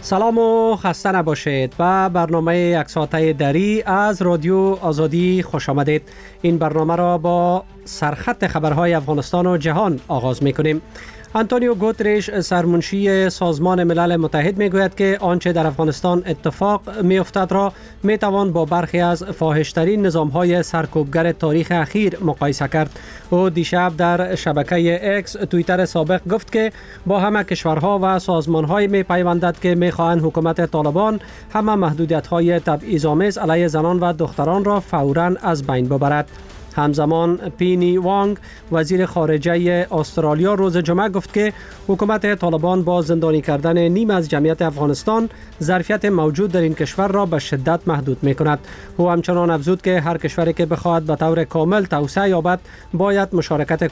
سلام و خسته نباشید. به برنامه یک ساعته دری از رادیو آزادی خوش آمدید. این برنامه را با سرخط خبرهای افغانستان و جهان آغاز می‌کنیم. آنتونیو گوترش سرمنشی سازمان ملل متحد میگوید که آنچه در افغانستان اتفاق میافتد را میتوان با برخی از فاحش‌ترین نظام‌های سرکوبگر تاریخ اخیر مقایسه کرد. او دیشب در شبکه اکس توییتر سابق گفت که با همه کشورها و سازمان‌های میپیوندد که میخواهند حکومت طالبان همه محدودیت‌های تبعیض‌آمیز علیه زنان و دختران را فوراً از بین ببرد. همزمان پینی وانگ وزیر خارجه استرالیا روز جمعه گفت که حکومت طالبان با زندانی کردن نیم از جمعیت افغانستان ظرفیت موجود در این کشور را به شدت محدود می کند. او همچنان افزود که هر کشوری که بخواهد به طور کامل توسعه یابد باید مشارکت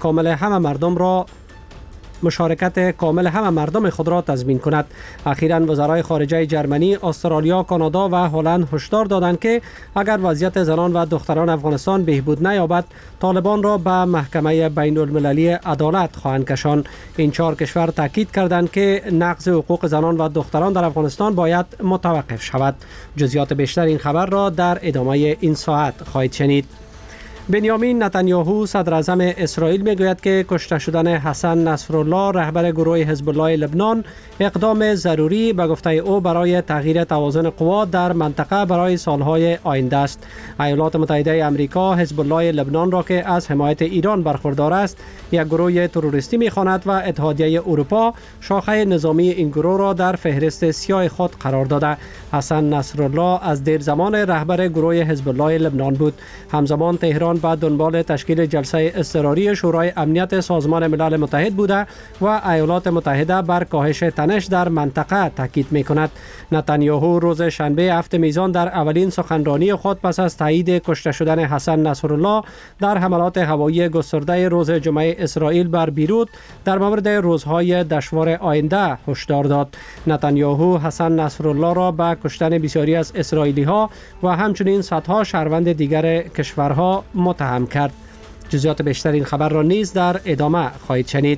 کامل همه مردم خود را تضمین کند. اخیراً وزرای خارجه جرمنی، استرالیا، کانادا و هلند هشدار دادند که اگر وضعیت زنان و دختران افغانستان بهبود نیابد، طالبان را به محکمه بین المللی عدالت خواهند کشاند. این چهار کشور تاکید کردند که نقض حقوق زنان و دختران در افغانستان باید متوقف شود. جزئیات بیشتر این خبر را در ادامه این ساعت خواهید شنید. بنیامین نتانیاهو صدر اعظم اسرائیل میگوید که کشته شدن حسن نصرالله رهبر گروه حزب الله لبنان اقدام ضروری به گفته او برای تغییر توازن قوا در منطقه برای سالهای آینده است. ایالات متحده آمریکا حزب الله لبنان را که از حمایت ایران برخوردار است یک گروه تروریستی می‌خواند و اتحادیه اروپا شاخه نظامی این گروه را در فهرست سیاه خود قرار داده. حسن نصرالله از دیر زمان رهبر گروه حزب الله لبنان بود. همزمان تهران بعد دنبال تشکیل جلسه اضطراری شورای امنیت سازمان ملل متحد بوده و ایالات متحده بر کاهش تنش در منطقه تاکید می‌کند. نتانیاهو روز شنبه هفت میزان در اولین سخنرانی خود پس از تایید کشته شدن حسن نصرالله در حملات هوایی گسترده روز جمعه اسرائیل بر بیروت در مورد روزهای دشوار آینده هشدار داد. نتانیاهو حسن نصرالله را به کشتن بسیاری از اسرائیلی‌ها و همچنین صدها شهروند دیگر کشورها متهم کرد. جزئیات بیشتر این خبر را نیز در ادامه خواهید شنید.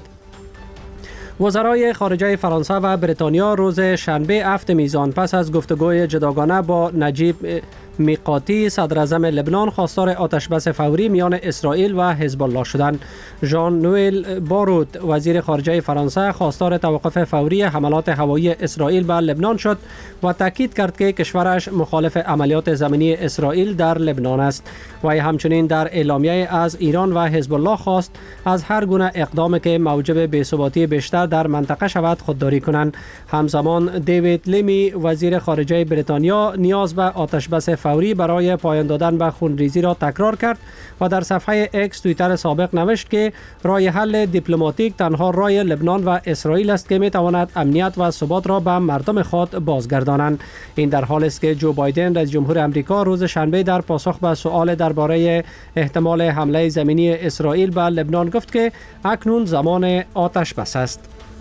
وزرای خارجه فرانسه و بریتانیا روز شنبه هفت میزان پس از گفتگوی جداگانه با نجیب میقاتی صدر اعظم لبنان خواستار آتشبس فوری میان اسرائیل و حزب الله شدند. ژان نوئل باروت وزیر خارجه فرانسه خواستار توقف فوری حملات هوایی اسرائیل به لبنان شد و تاکید کرد که کشورش مخالف عملیات زمینی اسرائیل در لبنان است. و همچنین در اعلامیه از ایران و حزب الله خواست از هر گونه اقدامی که موجب بی‌ثباتی بیشتر در منطقه شود خودداری کنند. همزمان دیوید لیمی وزیر خارجه بریتانیا نیاز به آتشبس فوری برای پایان دادن به خونریزی را تکرار کرد و در صفحه اکس توییتر سابق نوشت که راه حل دیپلماتیک تنها راه لبنان و اسرائیل است که میتواند امنیت و ثبات را به مردم خود بازگردانند. این در حالی است که جو بایدن رئیس جمهور آمریکا روز شنبه در پاسخ به سؤال درباره احتمال حمله زمینی اسرائیل به لبنان گفت که اکنون زمان آتش بس است.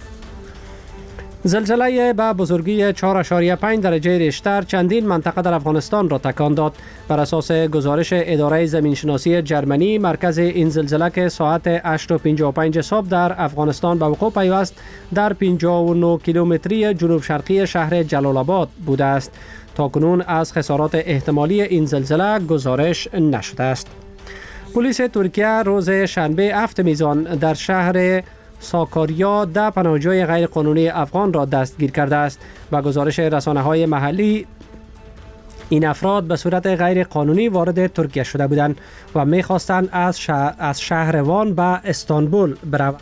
زلزله به بزرگی 4.5 درجه ریشتر چندین منطقه در افغانستان را تکان داد. بر اساس گزارش اداره زمینشناسی جرمنی، مرکز این زلزله که ساعت 8:55 صبح در افغانستان به وقوع پیوست در 59 کیلومتری جنوب شرقی شهر جلال آباد بوده است. تاکنون از خسارات احتمالی این زلزله گزارش نشده است. پلیس ترکیه روز شنبه هفت میزان در شهر ساکاریا 10 پناهجوی غیر قانونی افغان را دستگیر کرده است. با گزارش رسانه‌های محلی این افراد به صورت غیر قانونی وارد ترکیه شده بودند و می‌خواستند از شهر وان به استانبول بروند.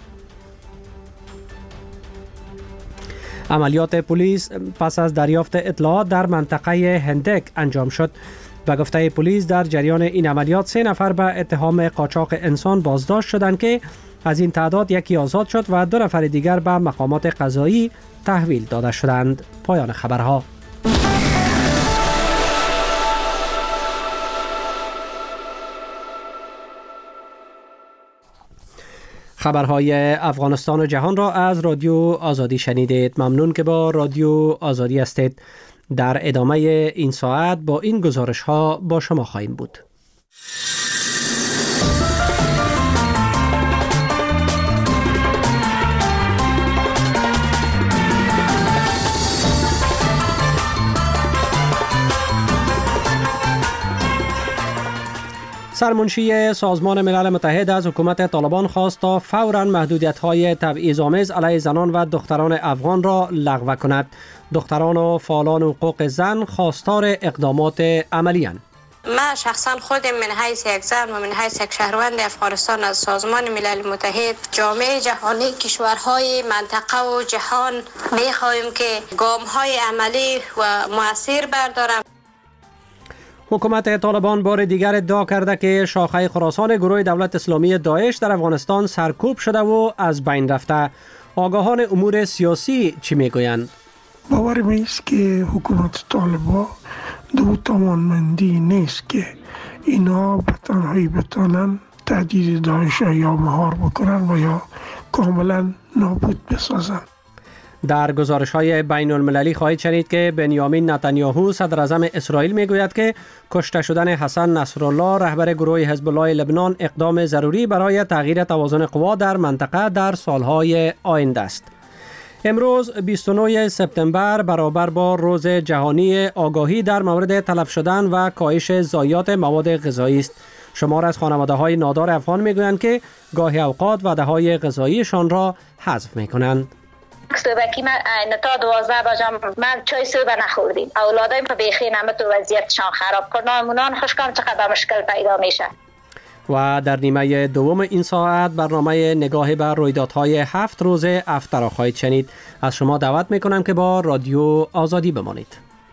عملیات پلیس پس از دریافت اطلاعات در منطقه هندک انجام شد. به گفته پلیس در جریان این عملیات 3 نفر به اتهام قاچاق انسان بازداشت شدند که از این تعداد یکی آزاد شد و 2 نفر دیگر به مقامات قضایی تحویل داده شدند. پایان خبرها. خبرهای افغانستان و جهان را از رادیو آزادی شنیدید. ممنون که با رادیو آزادی هستید. در ادامه این ساعت با این گزارش ها با شما خواهیم بود. سرمنشی سازمان ملل متحد از حکومت طالبان خواست تا فوراً محدودیت‌های تبعیض‌آمیز علیه زنان و دختران افغان را لغو کند. دختران و فعالان حقوق زن خواستار اقدامات عملی اند. من شخصا خودم من حیث یک زن و من حیث یک شهروند افغانستان از سازمان ملل متحد، جامعه جهانی، کشورهای منطقه و جهان می‌خواهیم که گام‌های عملی و مؤثر بردارند. حکومت طالبان بار دیگر ادعا کرده که شاخه خراسان گروه دولت اسلامی داعش در افغانستان سرکوب شده و از بین رفته. آگاهان امور سیاسی چی میگویند؟ باور میست که حکومت طالبان دو توانمندی نیست که اینا به تنهایی بتانن تهدید داعش یا مهار بکنن و یا کاملا نابود بسازن. در گزارش‌های بین المللی خواهید شنید که بنیامین نتانیاهو صدر اعظم اسرائیل میگوید که کشته شدن حسن نصرالله رهبر گروه حزب الله لبنان اقدام ضروری برای تغییر توازن قوا در منطقه در سالهای آینده است. امروز 29 سپتامبر برابر با روز جهانی آگاهی در مورد تلف شدن و کاهش ضایعات مواد غذایی است. شمار از خانواده‌های نادار افغان میگویند که گاهی اوقات وعده‌های غذاییشان را حذف میکنند. صبحی من تا 12 بجم من چای صبح نخوردیم. اولادایم بیخی نمت و وضعیتشان خراب کنن، منان خوشکم چقدر مشکل پیدا میشه. و در نیمه دوم این ساعت برنامه نگاه بر رویدادهای 7 روز افطر خواهید شنید. از شما دعوت میکنم که با رادیو آزادی بمانید.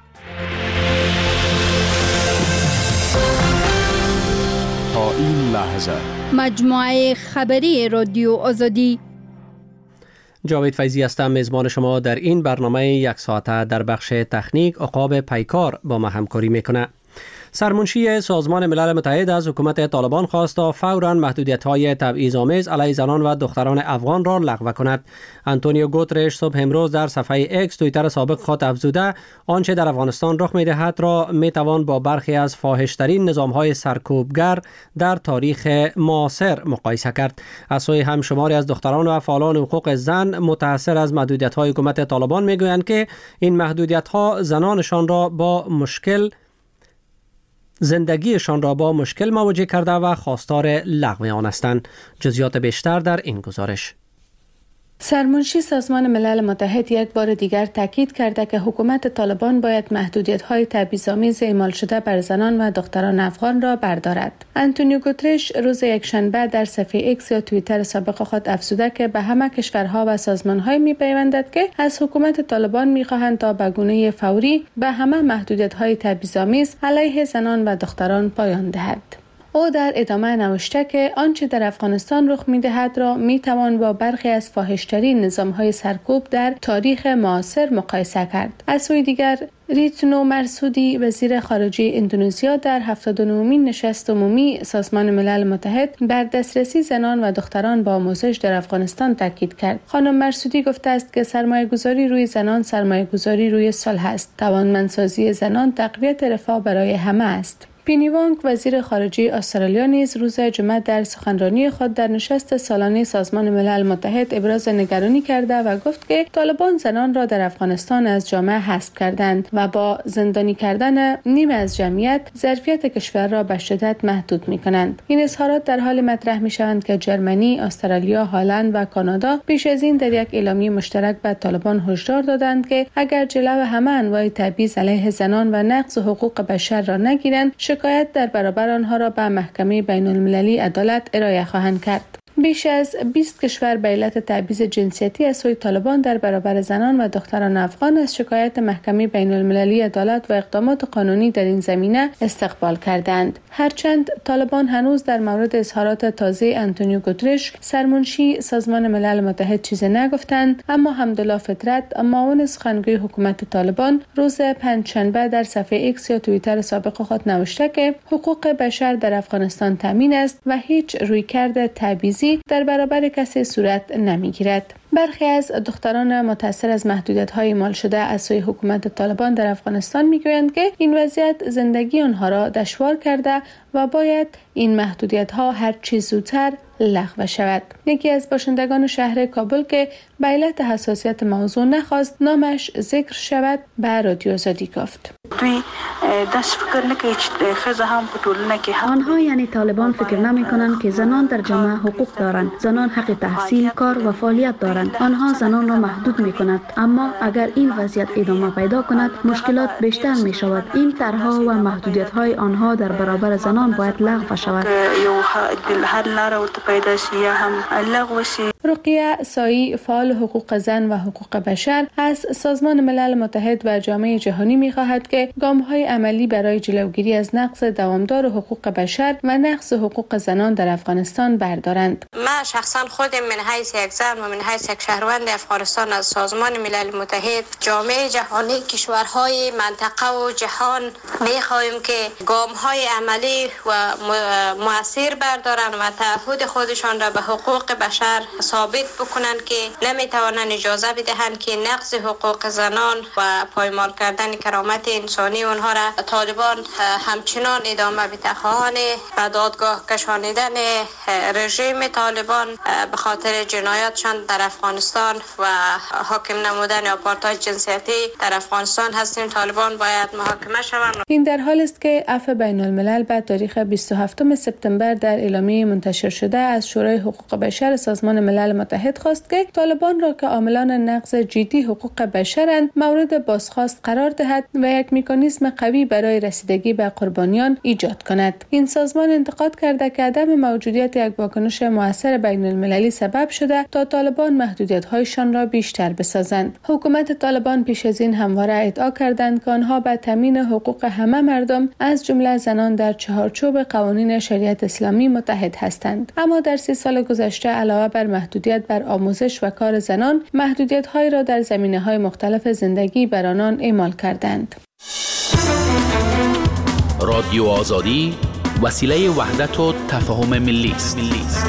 تا این لحظه مجموعه خبری رادیو آزادی. جاوید فیضی هستم، میزبان شما در این برنامه یک ساعته. در بخش تکنیک عقاب پیکار با ما همکاری میکنه. سرمنشی سازمان ملل متحد از حکومت طالبان خواست تا فوراً محدودیت‌های تبعیض‌آمیز علیه زنان و دختران افغان را لغو کند. آنتونیو گوترش صبح امروز در صفحه ایکس توییتر سابق خود افزوده آنچه در افغانستان رخ می‌دهد را می‌توان با برخی از فاحش‌ترین نظام‌های سرکوبگر در تاریخ معاصر مقایسه کرد. از سوی هم شماری از دختران و فعالان حقوق زن متأثر از محدودیت‌های حکومت طالبان می‌گویند که این محدودیت‌ها زندگیشان را با مشکل مواجه کرده و خواستار لغو آن هستند. جزئیات بیشتر در این گزارش. سرمنشی سازمان ملل متحد یک بار دیگر تاکید کرده که حکومت طالبان باید محدودیت‌های تبعیض‌آمیز اعمال شده بر زنان و دختران افغان را بردارد. آنتونیو گوترش روز یکشنبه در صفحه ایکس یا توییتر سابق خود افزوده که به همه کشورها و سازمان‌های می‌پیوندد که از حکومت طالبان می‌خواهند تا به گونه فوری به همه محدودیت‌های تبعیض‌آمیز علیه زنان و دختران پایان دهد. او در ادامه نوشته که آنچه در افغانستان رخ می‌دهد را می‌توان با برخی از فاحش‌ترین نظام‌های سرکوب در تاریخ معاصر مقایسه کرد. از سوی دیگر ریتنو مرسودی وزیر خارجه اندونزیا در 79مین نشست عمومی سازمان ملل متحد بر دسترسی زنان و دختران با آموزش در افغانستان تاکید کرد. خانم مرسودی گفته است که سرمایه‌گذاری روی زنان سرمایه‌گذاری روی صلح است. توانمندسازی زنان تقویت رفاه برای همه است. پینی وانگ وزیر خارجه استرالیا نیز روز جمعه در سخنرانی خود در نشست سالانه سازمان ملل متحد ابراز نگرانی کرده و گفت که طالبان زنان را در افغانستان از جامعه حذف کردند و با زندانی کردن نیمه از جمعیت ظرفیت کشور را به شدت محدود می‌کنند. این اظهارات در حال مطرح می‌شوند که جرمنی، استرالیا، هلند و کانادا پیش از این در یک اعلامیه مشترک به طالبان هشدار دادند که اگر جلو همه انواع تبعیض علیه زنان و نقض حقوق بشر را نگیرند، شکایت در برابر آنها را به محکمه بین المللی عدالت ارائه خواهند کرد. بیش از 20 کشور به علت تبعیض جنسیتی از سوی طالبان در برابر زنان و دختران افغان از شکایت محکمه بین المللی عدالت و اقدامات قانونی در این زمینه استقبال کردند. هرچند طالبان هنوز در مورد اظهارات تازه آنتونیو گوترش سرمنشی سازمان ملل متحد چیزی نگفتند، اما حمدالله فطرت معاون سخنگوی حکومت طالبان روز پنجشنبه در صفحه ایکس یا توییتر سابق خود نوشته که حقوق بشر در افغانستان تامین است و هیچ رویکرد تبعیضی در برابر کسی صورت نمیگیرد. برخی از دختران متأثر از محدودیت‌های اعمال شده از سوی حکومت طالبان در افغانستان میگویند که این وضعیت زندگی آنها را دشوار کرده و و باید این محدودیت ها هر چه زودتر لغو شود. یکی از باشندگان شهر کابل که به علت حساسیت موضوع نخواست نامش ذکر شود به رادیو آزادی گفت. آنها یعنی طالبان فکر نمی کنند که زنان در جامعه حقوق دارند. زنان حق تحصیل، کار و فعالیت دارند. آنها زنان را محدود می کند. اما اگر این وضعیت ادامه پیدا کند مشکلات بیشتر می شود. این طرحها و محدودیت های آنها در برابر زنان باید لغو شود. رقیه سایی فعال حقوق زن و حقوق بشر از سازمان ملل متحد و جامعه جهانی می خواهد که گام‌های عملی برای جلوگیری از نقض دوامدار حقوق بشر و نقض حقوق زنان در افغانستان بردارند. من شخصا خودم من حیث یک زن و من حیث یک شهروند افغانستان از سازمان ملل متحد، جامعه جهانی، کشورهای منطقه و جهان می‌خواهیم که گام‌های عملی و مؤثر بردارند و تعهد خودشان را به حقوق بشر ثابت بکنند که نمی‌توانند اجازه بدهند که نقض حقوق زنان و پایمال کردن کرامت انسانی آنها را طالبان همچنان ادامه بده. خواهان به دادگاه کشانیدن رژیم طالبان به خاطر جنایاتشان در افغانستان و حاکم نمودن آپارتاید جنسیتی در افغانستان هستیم. طالبان باید محاکمه شوند. این در حال است که عفو بین الملل به تاریخ 27 سپتامبر در اعلامیه منتشر شده از شورای حقوق بشر سازمان ملل متحد خواست که طالبان را که عاملان نقض جدی حقوق بشرند مورد بازخواست قرار دهد و یک مکانیزم قوی برای رسیدگی به قربانیان ایجاد کند. این سازمان انتقاد کرده که عدم موجودیت یک واکنش مؤثر بین المللی سبب شده تا طالبان محدودیت‌هایشان را بیشتر بسازند. حکومت طالبان پیش از این همواره ادعا کردند که آنها به تامین حقوق همه مردم از جمله زنان در چهارچوب قوانین شریعت اسلامی متحد هستند. اما در 30 سال گذشته علاوه بر محدودیت بر آموزش و کار زنان، محدودیت‌هایی را در زمینه‌های مختلف زندگی بر آنان اعمال کردند. رادیو آزادی وسیله وحدت و تفاهم ملی است.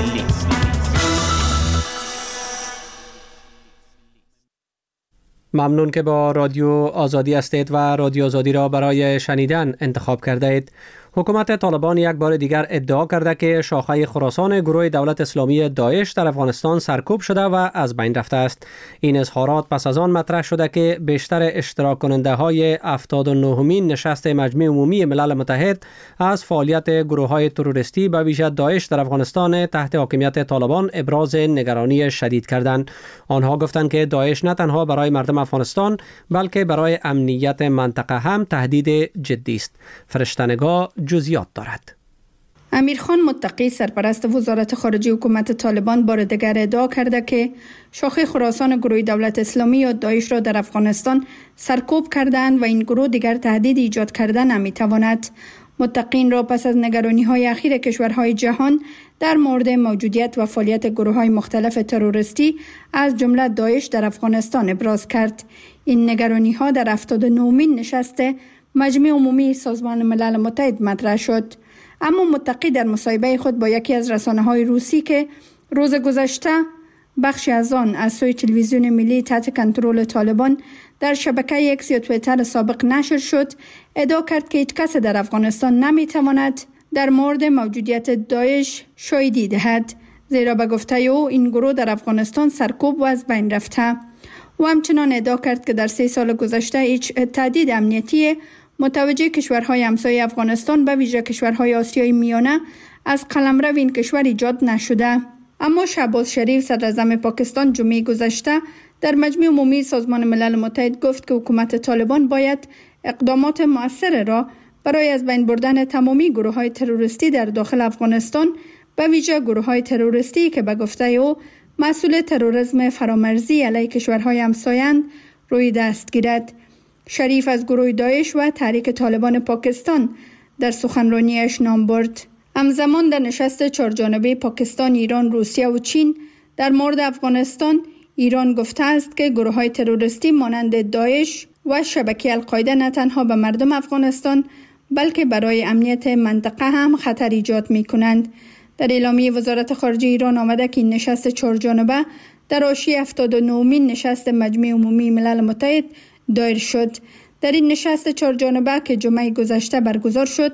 ممنون که با رادیو آزادی هستید و رادیو آزادی را برای شنیدن انتخاب کرده اید. حکومت طالبان یک بار دیگر ادعا کرده که شاخه خراسان گروه دولت اسلامی داعش در افغانستان سرکوب شده و از بین رفته است. این اظهارات پس از آن مطرح شده که بیشتر اشتراک کننده های 79مین نشست مجمع عمومی ملل متحد از فعالیت گروه های تروریستی به ویژه داعش در افغانستان تحت حاکمیت طالبان ابراز نگرانی شدید کردند. آنها گفتند که داعش نه تنها برای مردم افغانستان بلکه برای امنیت منطقه هم تهدید جدی است. فرشته‌نگاه جزئیات دارد. امیرخان متقی سرپرست وزارت خارجه حکومت طالبان بار دیگر ادعا کرده که شاخه خراسان گروه دولت اسلامی یا داعش را در افغانستان سرکوب کردند و این گروه دیگر تهدید ایجاد کردن نمی‌تواند. متقین را پس از نگرانی‌های اخیر کشورهای جهان در مورد موجودیت و فعالیت گروه‌های مختلف تروریستی از جمله داعش در افغانستان ابراز کرد. این نگرانی‌ها در 79مین نشست مجمع عمومی سازمان ملل متحد مطرح شد. اما متقی در مصاحبه خود با یکی از رسانه‌های روسی که روز گذشته بخشی از آن از سوی تلویزیون ملی تحت کنترل طالبان در شبکه اکس یا توییتر سابق نشر شد، ادعا کرد که هیچ کس در افغانستان نمی‌تواند در مورد موجودیت داعش شاهدی دهد، زیرا به گفته او این گروه در افغانستان سرکوب و از بین رفته. و همچنان ادعا کرد که در 3 سال گذشته هیچ تهدید امنیتی متوجه کشورهای همسایه افغانستان به ویژه کشورهای آسیای میانه از قلمرو این کشور ایجاد نشده. اما شهباز شریف صدراعظم پاکستان جمعه گذشته در مجمع عمومی سازمان ملل متحد گفت که حکومت طالبان باید اقدامات مؤثر را برای از بین بردن تمامی گروه‌های تروریستی در داخل افغانستان به ویژه گروه‌های تروریستی که به گفته او مسئول تروریسم فرامرزی علیه کشورهای همسایه‌اند روی دست گیرد. شریف از گروه داعش و تحریک طالبان پاکستان در سخنرانیش نام برد. همزمان در نشست 4 جانبه پاکستان، ایران، روسیه و چین در مورد افغانستان، ایران گفته است که گروه‌های تروریستی مانند داعش و شبکه القاعده نه تنها به مردم افغانستان بلکه برای امنیت منطقه هم خطر ایجاد می‌کنند. در اعلامیه وزارت خارجه ایران آمده که این نشست 4 جانبه در حاشیه 79مین نشست مجمع عمومی ملل متحد دایر شد. در این نشست 4 جانبه که جمعه گذشته برگزار شد،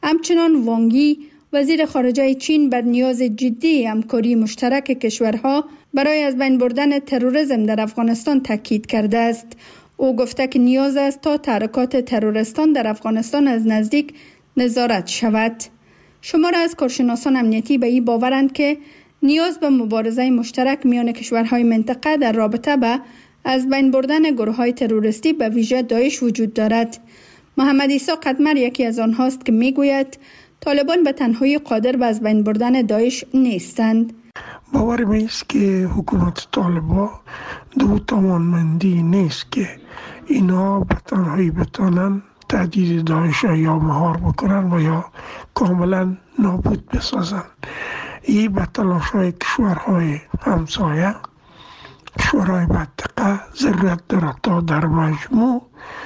همچنان وانگی وزیر خارجه چین بر نیاز جدی همکاری مشترک کشورها برای از بین بردن تروریسم در افغانستان تاکید کرده است. او گفته که نیاز است تا تحرکات تروریستان در افغانستان از نزدیک نظارت شود. شمار از کارشناسان امنیتی به این باورند که نیاز به مبارزه مشترک میان کشورهای منطقه در رابطه به از بین بردن گروه‌های تروریستی به ویژه داعش وجود دارد. محمد عیسی قدمر یکی از آنهاست که میگوید طالبان به تنهایی قادر به از بین بردن داعش نیستند. باور می است که حکومت طالبان دو توانمندی نیست که اینا به تنهایی بتانن تهدید داعش یا مهار بکنن و یا کاملا نابود بسازن. این به تلاش‌های کشورهای همسایه، کشورهای منطقه ضرورت دارد تا در مجموع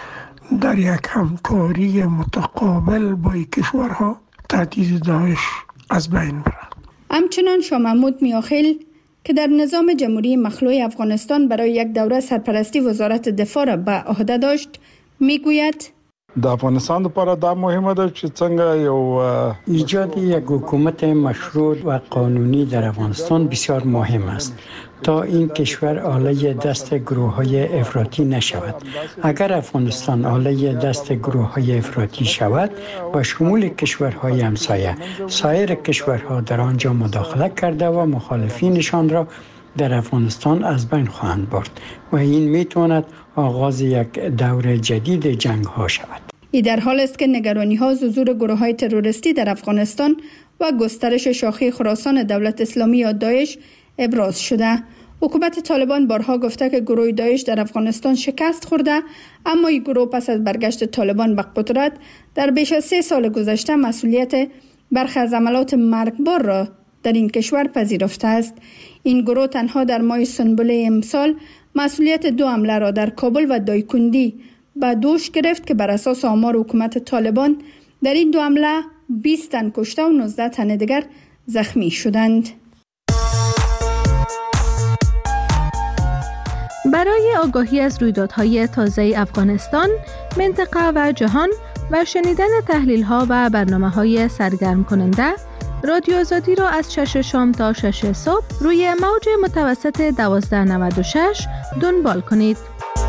در یک همکاری متقابل با این کشورها تهدید داعش از بین برد. همچنان شاه محمود میاخیل که در نظام جمهوری مخلوع افغانستان برای یک دوره سرپرستی وزارت دفاع را به عهده داشت میگوید د افغانستان لپاره دا مهمه ده چې څنګه یو ایجاد یک حکومت مشروع و قانونی در افغانستان بسیار مهم است تا این کشور آله دست گروه‌های افراطی نشود. اگر افغانستان آله دست گروه‌های افراطی شود، با شمول کشورهای همسایه، سایر کشورها در آنجا مداخله کرده و مخالفینشان را در افغانستان از بین خواهند برد و این میتواند آغاز یک دور جدید جنگ ها شود. این در حال است که نگرانی ها ظهور گروه های تروریستی در افغانستان و گسترش شاخه خراسان دولت اسلامی یا داعش ابراز شده. حکومت طالبان بارها گفته که گروه داعش در افغانستان شکست خورده، اما این گروه پس از برگشت طالبان به قدرت در بیش از 3 سال گذشته مسئولیت برخی از عملات مرگبار را در این کشور پذیرفته است. این گروه تنها در ماه سنبله امسال مسئولیت 2 حمله را در کابل و دایکندی به دوش گرفت که بر اساس آمار حکومت طالبان در این 2 حمله 20 تن کشته و 19 تن دیگر زخمی شدند. برای آگاهی از رویدادهای تازه افغانستان، منطقه و جهان و شنیدن تحلیل‌ها و برنامه‌های سرگرم کننده، رادیو آزادی را از 6 شام تا 6 صبح روی موج متوسط 1296 دنبال کنید.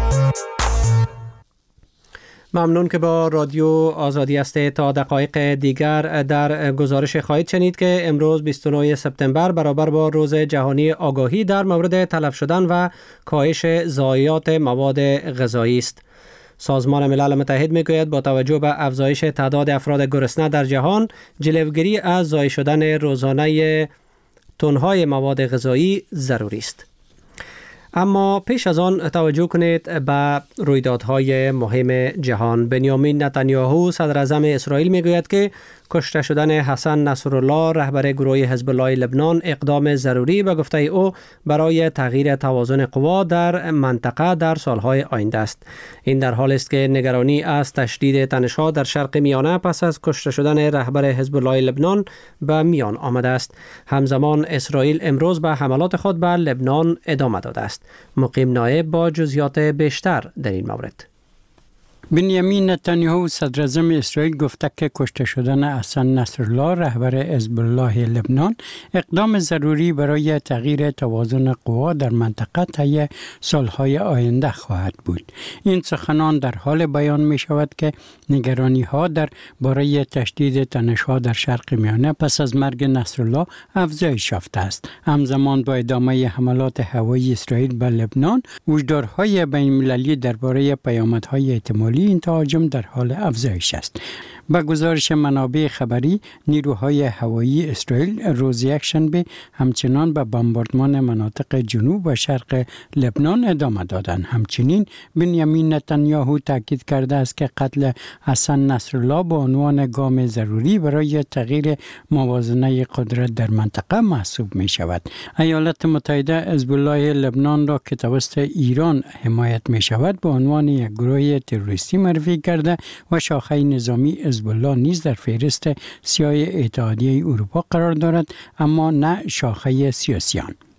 ممنون که با رادیو آزادی است. تا دقایق دیگر در گزارش خواهید شنید که امروز 29 سپتامبر برابر با روز جهانی آگاهی در مورد تلف شدن و کاهش ضایعات مواد غذایی است. سازمان ملل متحد میگوید با توجه به افزایش تعداد افراد گرسنه در جهان، جلوگیری از ضایع شدن روزانه تن‌های مواد غذایی ضروری است. اما پیش از آن توجه کنید به رویدادهای مهم جهان. بنیامین نتانیاهو صدر اعظم اسرائیل میگوید که کشته شدن حسن نصرالله رهبر گروه حزب الله لبنان اقدام ضروری به گفته او برای تغییر توازن قوا در منطقه در سالهای آینده است. این در حال است که نگرانی از تشدید تنش‌ها در شرق میانه پس از کشته شدن رهبر حزب الله لبنان به میان آمده است. همزمان اسرائیل امروز به حملات خود به لبنان ادامه داده است. مقیم نایب با جزئیات بیشتر در این مورد. بنیامین نتانیاهو صدر اعظم اسرائیل گفته که کشته شدن حسن نصرالله رهبر حزب الله لبنان اقدام ضروری برای تغییر توازن قوا در منطقه طی سالهای آینده خواهد بود. این سخنان در حال بیان می شود که نگرانی ها در باره تشدید تنش ها در شرق میانه پس از مرگ نصرالله افزایش یافته است. همزمان با ادامه حملات هوایی اسرائیل به لبنان، هشدارهای بین المللی درباره پیامدهای احتمالی این تهاجم در حال افزایش است. با گزارش منابع خبری، نیروهای هوایی اسرائیل روز یکشنبه همچنان به بمباردمان مناطق جنوب و شرق لبنان ادامه دادند. همچنین بنیامین نتانیاهو تاکید کرده است که قتل حسن نصرالله به عنوان گام ضروری برای تغییر موازنه قدرت در منطقه محسوب می شود. ایالات متحده حزب الله لبنان را که توسط ایران حمایت می شود به عنوان یک گروه تروریستی معرفی کرده و شاخه نظامی حزب الله نیز در فهرست سیاه اتحادیه اروپا قرار دارد، اما نه شاخه سیاسیان.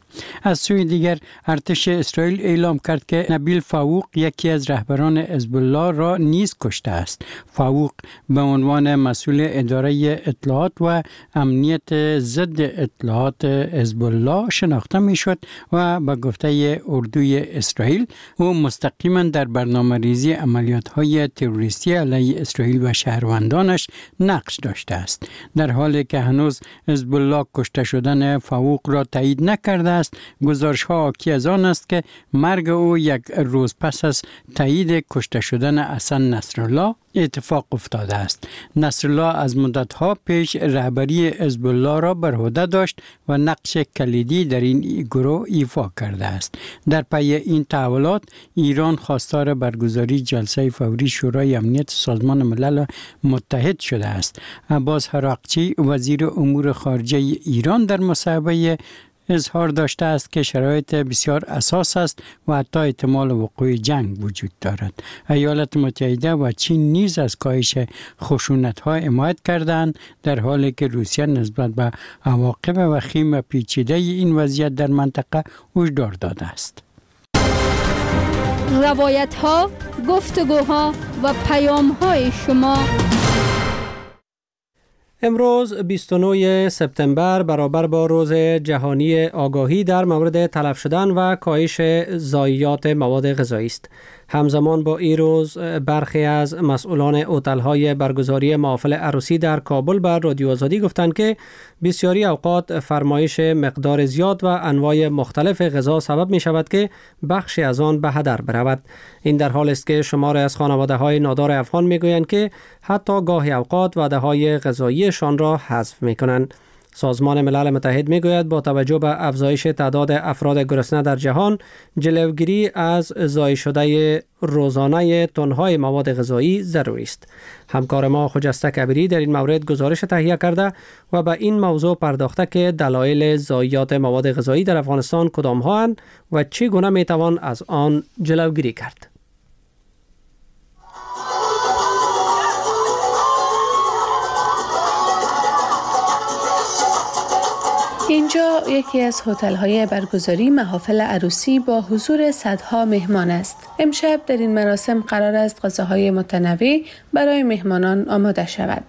از سوی دیگر ارتش اسرائیل اعلام کرد که نبیل فاوق یکی از رهبران حزب الله را نیز کشته است. فاوق به عنوان مسئول اداره اطلاعات و امنیت ضد اطلاعات حزب الله شناخته میشد و به گفته اردوی اسرائیل او مستقیما در برنامه‌ریزی عملیات‌های تروریستی علیه اسرائیل و شهروندانش نقش داشته است. در حالی که هنوز حزب الله کشته شدن فاوق را تایید نکرده است، گزارش‌ها حاکی از آن است که مرگ او یک روز پس از تایید کشته شدن حسن نصرالله اتفاق افتاده است. نصرالله از مدت‌ها پیش رهبری حزب الله را بر عهده داشت و نقش کلیدی در این گروه ایفا کرده است. در پی این تحولات ایران خواستار برگزاری جلسه فوری شورای امنیت سازمان ملل متحد شده است. عباس هراقچی وزیر امور خارجه ایران در مصاحبه اظهار داشته است که شرایط بسیار اساس است و حتی احتمال وقوع جنگ وجود دارد. ایالات متحده و چین نیز از کاهش خشونت‌ها حمایت کردند، در حالی که روسیه نسبت به عواقب وخیم و پیچیده این وضعیت در منطقه هشدار داده است. روایت‌ها، گفتگوها و پیام‌های شما. امروز 29 سپتامبر برابر با روز جهانی آگاهی در مورد تلف شدن و کاهش ضایعات مواد غذایی است. همزمان با این روز برخی از مسئولان هتل‌های برگزاری محافل عروسی در کابل بر رادیو آزادی گفتند که بسیاری اوقات فرمایش مقدار زیاد و انواع مختلف غذا سبب می شود که بخشی از آن به هدر برود. این در حال است که شماری از خانواده‌های نادار افغان می گویند که حتی گاهی اوقات وعده‌های غذاییشان را حذف می کنند. سازمان ملل متحد می گوید با توجه به افزایش تعداد افراد گرسنه در جهان، جلوگیری از ضایع شده روزانه تن‌های مواد غذایی ضروری است. همکار ما خجسته کبیری در این مورد گزارش تهیه کرده و به این موضوع پرداخته که دلایل ضایعات مواد غذایی در افغانستان کدام هاند و چگونه می توان از آن جلوگیری کرد. اینجا یکی از هتل‌های برگزاری محافل عروسی با حضور صدها مهمان است. امشب در این مراسم قرار است غذاهای متنوع برای مهمانان آماده شود.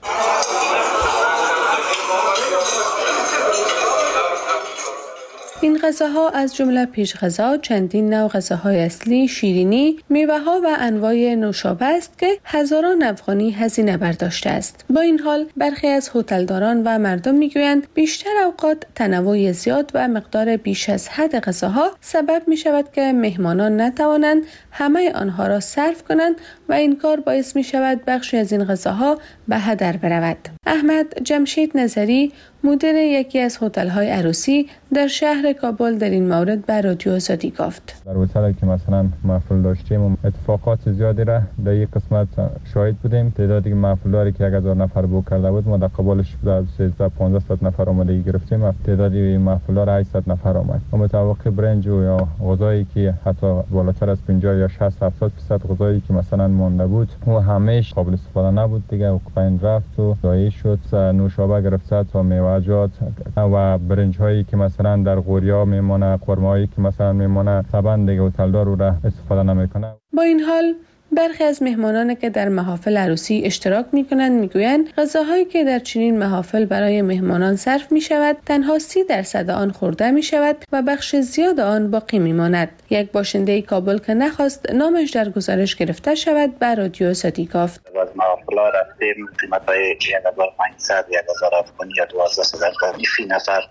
این غذاها از جمله پیش غذا، چندین نوع غذاهای اصلی، شیرینی، میوه‌ها و انواع نوشابه است که هزاران افغانی هزینه برداشته است. با این حال برخی از هتلداران و مردم میگویند بیشتر اوقات تنوع زیاد و مقدار بیش از حد غذاها سبب می شود که مهمانان نتوانند همه آنها را صرف کنند و این کار باعث می شود بخشی از این غذاها به هدر برود. احمد جمشید نظری مدیر یکی از هتل‌های عروسی در شهر کابل در این مورد به رادیو آزادی گفت. در هتلی که مثلا محفل داشتیم اتفاقات زیادی را در یک قسمت شاهد بودیم. تعدادی محفلداری که 1000 نفر بوک کرده بود ما در قبالش 1300-1500 نفر آماده گرفتیم. تعدادی محفلدار 800 نفر آمد. ما متوقع برنج یا غذایی که حتی بالاتر از 50 یا 60-70% غذایی که مثلا مانده بود و همهش قابل استفاده نبود دیگه، و پایین رفت و ضایع شد. نوشابه گرفته تا میوه‌جات و برنج هایی که مثلا در غوریا میمونه، قرمه هایی که مثلا میمونه، طبعا دیگه هتلدار رو استفاده نمیکنه. با این حال برخی از مهمانان که در محافل عروسی اشتراک می‌کنند میگویند غذاهایی که در چنین محافل برای مهمانان صرف می‌شود تنها 30% آن خورده می‌شود و بخش زیاد آن باقی می‌ماند. یک باشنده کابل که نخواست نامش در گزارش گرفته شود به رادیو آزادی گفت: از محافل رفتیم قیمت‌های 1500 1000 افغانی یا 12000 افغانی فی نفر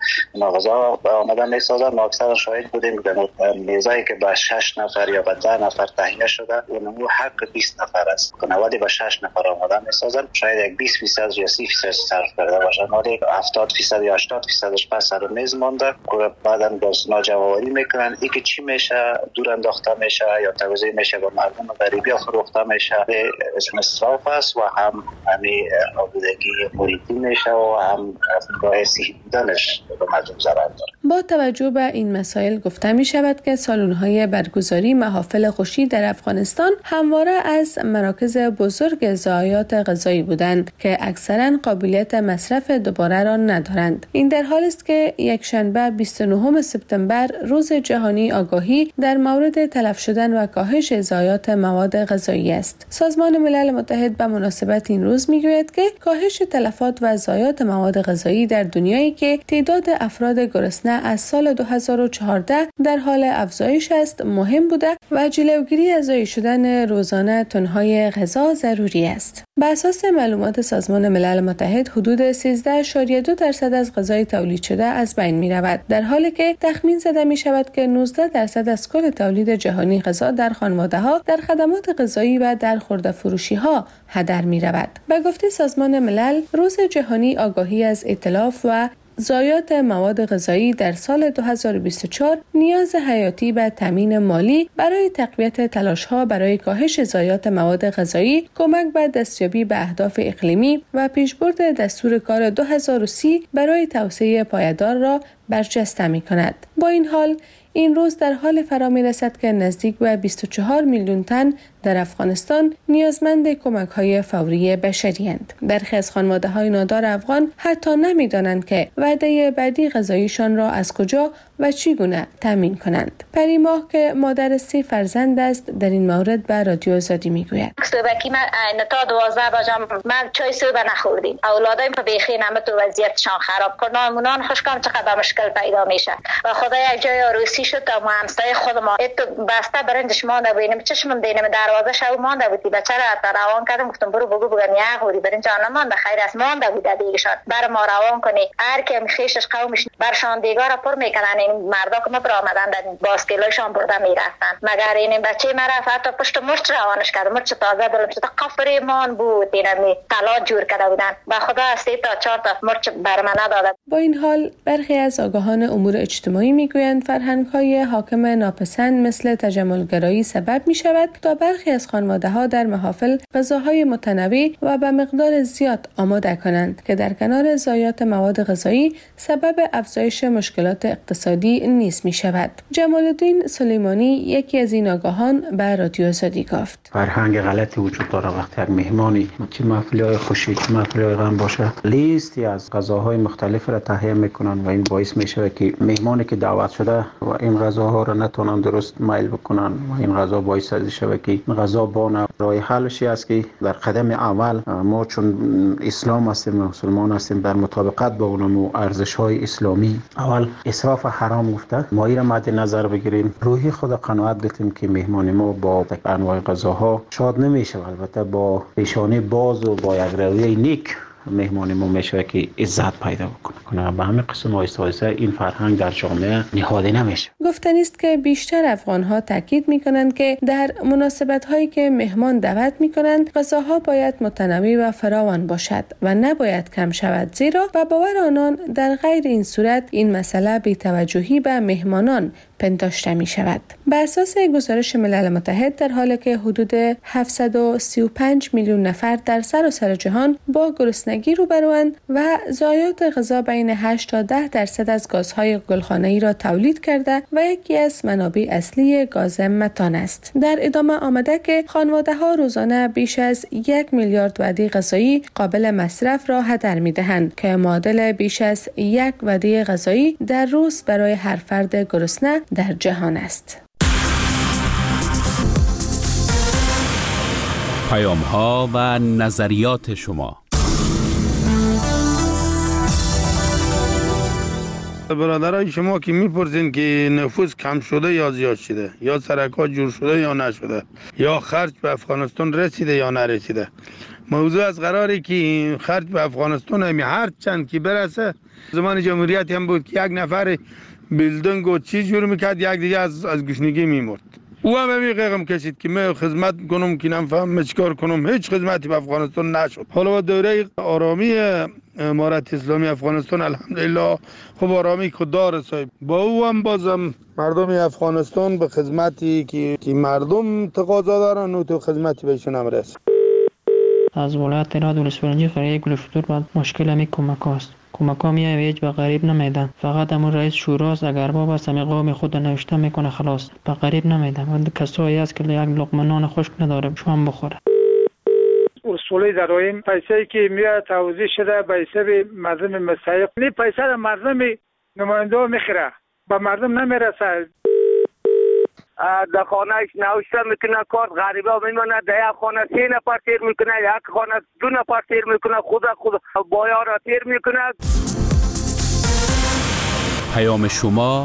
غذا آمدن می‌سازند. ما اکثر شاهد بودیم در میزایی که با 6 نفر یا با 10 نفر تهیه شده اون حق 20 نفر است. کنوادی با 6 نفر آمدن می‌سازن، شاید یک 20% یا 30% صرف کرده باشند، ولی 70% یا 80%ش پس سر میز مونده که بعداً باز ناجواری میکنن. این که چی میشه دور انداخته میشه یا توزیع میشه به مردم غریبی فروخته میشه، اسم اسراف است و هم همین آلودگی محیطی میشه و هم باعث بودنش به مردم ضرر داره. با توجه به این مسائل گفته می شود که سالن‌های برگزاری محافل خوشی در افغانستان همواره همواره از مراکز بزرگ ضایعات غذایی بودند که اکثراً قابلیت مصرف دوباره را ندارند. این در حالی است که یکشنبه 29 سپتامبر روز جهانی آگاهی در مورد تلف شدن و کاهش ضایعات مواد غذایی است. سازمان ملل متحد به مناسبت این روز میگوید که کاهش تلفات و ضایعات مواد غذایی در دنیایی که تعداد افراد گرسنه از سال 2014 در حال افزایش است مهم بوده و جلوگیری از ضایع شدن روزانه تن‌های غذا ضروری است. بر اساس معلومات سازمان ملل متحد حدود 13.2% از غذای تولید شده از بین می رود، در حالی که تخمین زده می شود که 19% از کل تولید جهانی غذا در خانواده‌ها، در خدمات غذایی و در خرده فروشی ها هدر می رود. به گفته سازمان ملل، روز جهانی آگاهی از اتلاف و ضایعات مواد غذایی در سال 2024 نیاز حیاتی به تامین مالی برای تقویت تلاش‌ها برای کاهش ضایعات مواد غذایی، کمک به دستیابی به اهداف اقلیمی و پیشبرد دستور کار 2030 برای توسعه پایدار را برجسته می‌کند. با این حال این روز در حال فرا می‌رسد که نزدیک به 24 میلیون تن در افغانستان نیازمند کمک‌های فوری بشری‌اند. برخی از خانواده‌های نادار افغان حتی نمی‌دانند که وعده بعدی غذایشان را از کجا و چگونه تامین کنند. پری ماه که مادر 3 فرزند است در این مورد به رادیو آزادی میگوید: صبحی من تا 12 بجم من چای صبح نخوردیم. اولادایم په بیخی نمت و وضعیتشان خراب کنن. مونان خوشکام چقدر مشکل پیدا میشه. و خدا یک جای عروسی شد تا ما همسایه خود ما بسته برندش مانده بودیم. چشمم دینم دروازه شو مانده بودی. بچه‌ها تا روان کردم گفتم برو بگو بگن یا خوری برنج آن مانده خیر است مانده بود دیگه بر ما روان کنی. هر کی میخیشش قومش برشان دیگار پر میکنن. مردا که ما پر آمدن در باسکلایشان برده میرفتن. مگر این بچه مرا حتی پشت مرچ روانش کرد. مرچ تازه دلم شد قفریمان بود. اینمی طلا جور کرده بودن. با خدا 3 تا 4 تا مرچ بر من نداد. با این حال برخی از آگاهان امور اجتماعی میگویند فرهنگ‌های حاکم ناپسند مثل تجملگرایی سبب می‌شود تا برخی از خانواده‌ها در محافل غذاهای متنوع و به مقدار زیاد آماده کنند که در کنار ضایعات مواد غذایی سبب افزایش مشکلات اقتصادی نیز می‌شود. جمال الدین سلیمانی یکی از این آگاهان به رادیو آزادی گفت: فرهنگ غلطی وجود داره وقتی یک مهمانی چه محفل‌های خوشی چه محفل‌های غم باشه لیستی از غذاهای مختلف را تهیه میکنن و این باعث میشه که مهمانی که دعوت شده و این غذاها را نتونن درست میل بکنن و این غذا باعث شده که غذا بانه. راه حلش است که در قدم اول ما چون اسلام هستیم مسلمان هستیم در مطابقت با اون ارزش‌های اسلامی اول اسراف حرام گفته ما این را مد نظر بگیریم. روحی خود قناعت بدیم که مهمان ما با انواع غذاها شاد نمیشه، البته با پیشانی باز و با یک رویه نیک مهمان ما میشه که عزت پیدا بکنه. به همین قسم آیسته این فرهنگ در جامعه نهاده نمیشه. گفتنی است که بیشتر افغان‌ها تاکید میکنند که در مناسبت‌هایی که مهمان دعوت میکنند غذاها باید متنوع و فراوان باشد و نباید کم شود، زیرا به باور آنان در غیر این صورت این مسئله بی‌توجهی به مهمانان پنداشته می شود. بر اساس گزارش ملل متحد در حالی که حدود 735 میلیون نفر در سراسر جهان با گرسنگی روبروند و ضایعات غذا بین 8 تا 10% از گازهای گلخانه‌ای را تولید کرده و یکی از منابع اصلی گاز متان است. در ادامه آمده که خانواده‌ها روزانه بیش از 1 میلیارد وعده غذایی قابل مصرف را هدر می‌دهند که معادل بیش از 1 وعده غذایی در روز برای هر فرد گرسنه در جهان است. پیام‌ها و نظریات شما. برادرای شما که میپرسین که نفوذ کم شده یا زیاد شده، یا سرکات جور شده یا نشده، یا خرج به افغانستان رسیده یا نرسیده. موضوع از قراری که خرج به افغانستان هر چند که برسه. زمان جمهوریت هم بود که یک نفر بیلدنگ و چی جور میکرد یک دیگه از گشنگی میمرد. او هم غم کشید که من خدمت کنم که نفهم چیکار کنم. هیچ خدمتی به افغانستان نشد. حالا دوره آرامی امارت اسلامی افغانستان الحمدلله خوب آرامی که داره صاحب. با او هم بازم مردم افغانستان به خدمتی که مردم تقاضا دارن و تو خدمتی بهشون هم رسید. از ولایت راد ولسوالی قریه گلفتور بعد مشکل همی کمک هست. کمک‌ها میاد هیچ به غریب نمیدن. فقط همون رئیس شوراست اگر باب است همین قوم خود نوشته میکنه خلاص، به غریب نمیدن. و کسایی هست که یک لقمه نان خشک نداره شام بخوره. اصولی داریم پیسه‌ای که میاد توزیع شده به حساب مردم مستحق، این پیسه را مردم نماینده میخره، به مردم نمیرسه. در خانهش نوشته میکنه کارت غریبا میمونه، در یک خانه 3 نفر تیر میکنه، یک خانه 2 نفر تیر میکنه، خود بایا را تیر میکنه. پیام شما